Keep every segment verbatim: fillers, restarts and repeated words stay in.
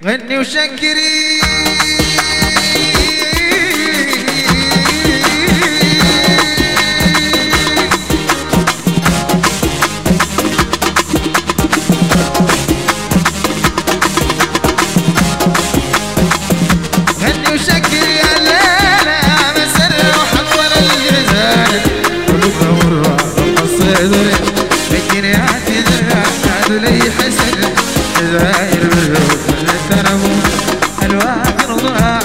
غني وشكري غني وشكري يا ليلى مسر وحضر الجزائر قلوبها والراحة الصدر لكن يعتذر عاد لي حسن جزائر بالروح التنمو الواد رضاع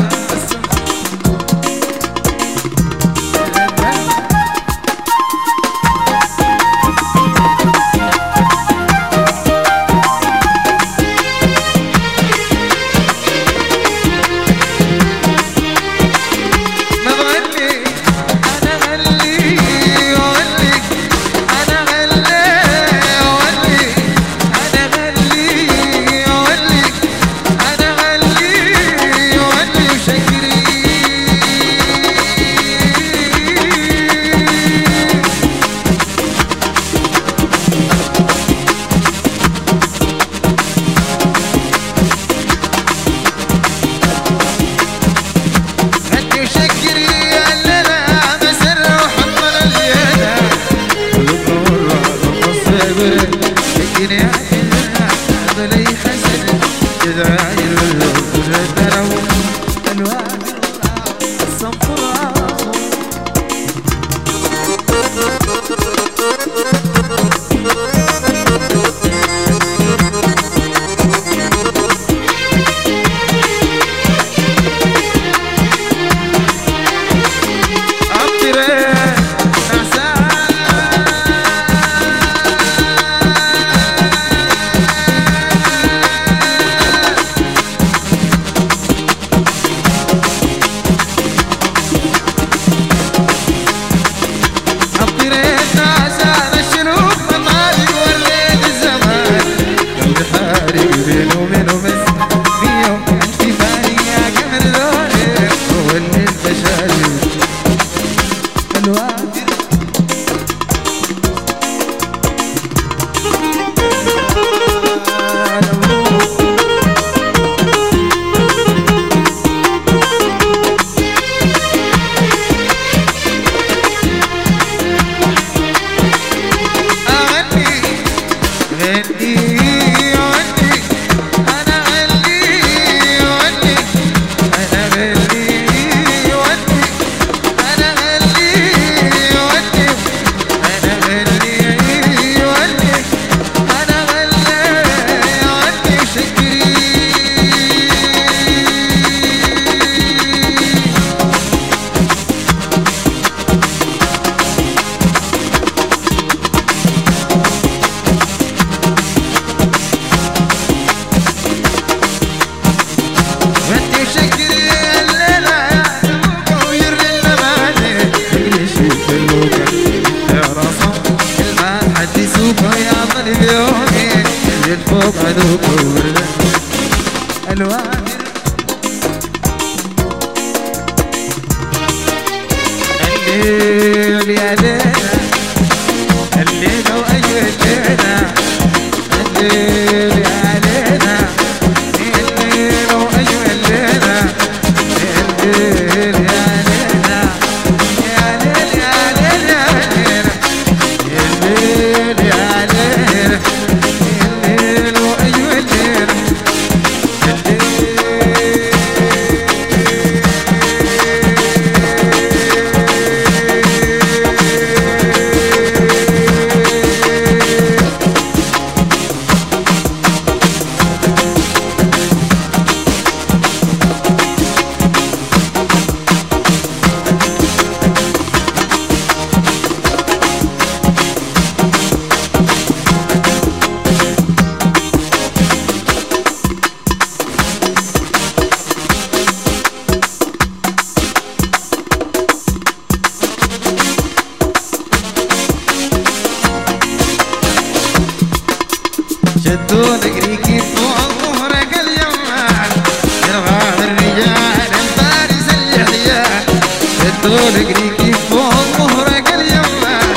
شدوا نجريكي فوق ظهرك اليمال يرغب الرجال الفارس اليحيى شدوا نجريكي فوق ظهرك اليمال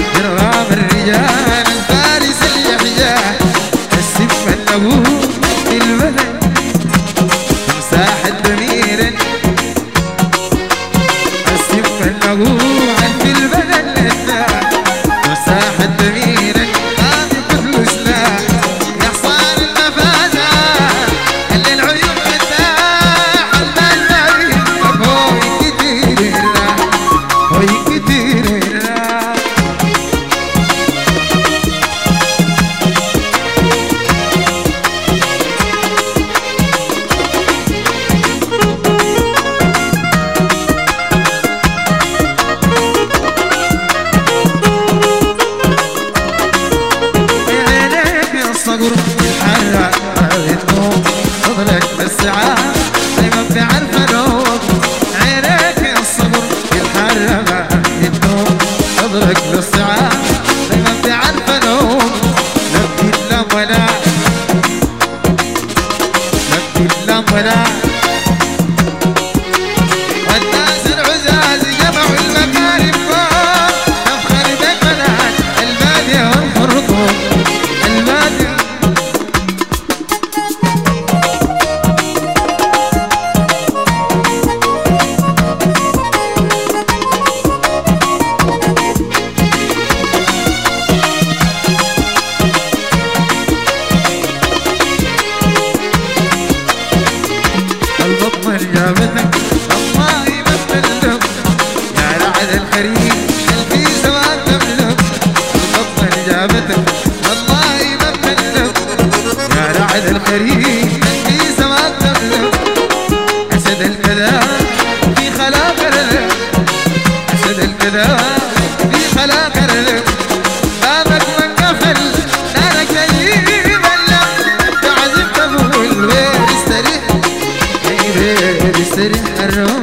يرغب الرجال الفارس اليحيى السيف النبوه في البلد وساح الدمير السيف النقوع في البدن للداع وساح الدمير قام يقتل سلاح يا حصان المفازة اللي العيون فتاح المال هوي كتير هوي كتير الصقر الحرة النوم صدرك بالساعة دايما بعرف نوم عينيك يا الصقر الحرة النوم صدرك بالساعة دايما بعرف نوم نبكي اللام ولا نبكي اللام ولا والناس العزاز جمعوا المكارم فوق تفخر ببنات البادية والخرطوم البادية البطن جابتك الله يمثلك يا رعد الخريف قلبي سواك تملك البطن جابتك الله يمثلك يا رعد الخريف قلبي سواك تملك أسد الكذا في خلاق رلك أسد الكذا في خلاق رلك بابك من قفل نارك زي ملك تعزف تقول وين استريح استريح الروح